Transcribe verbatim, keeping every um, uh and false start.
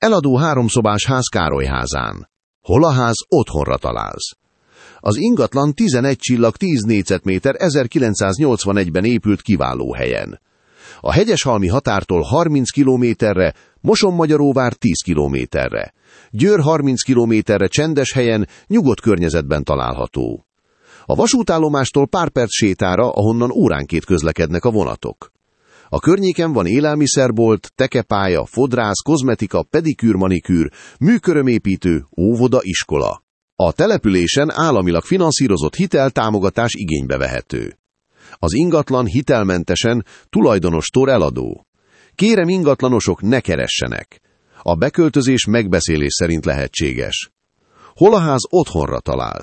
Eladó háromszobás ház Károlyházán. Hol a ház, otthonra találsz. Az ingatlan tizenegy csillag tíz négyzetméter ezerkilencszáznyolcvanegyben épült kiváló helyen. A hegyeshalmi határtól harminc kilométerre, Mosonmagyaróvár tíz kilométerre, Győr harminc kilométerre csendes helyen, nyugodt környezetben található. A vasútállomástól pár perc sétára, ahonnan óránként közlekednek a vonatok. A környéken van élelmiszerbolt, tekepálya, fodrász, kozmetika, pedikűr, manikűr, műkörömépítő, óvoda, iskola. A településen államilag finanszírozott hiteltámogatás igénybe vehető. Az ingatlan hitelmentesen, tulajdonostól eladó. Kérem, ingatlanosok, ne keressenek. A beköltözés megbeszélés szerint lehetséges. Hol a ház, otthonra talál.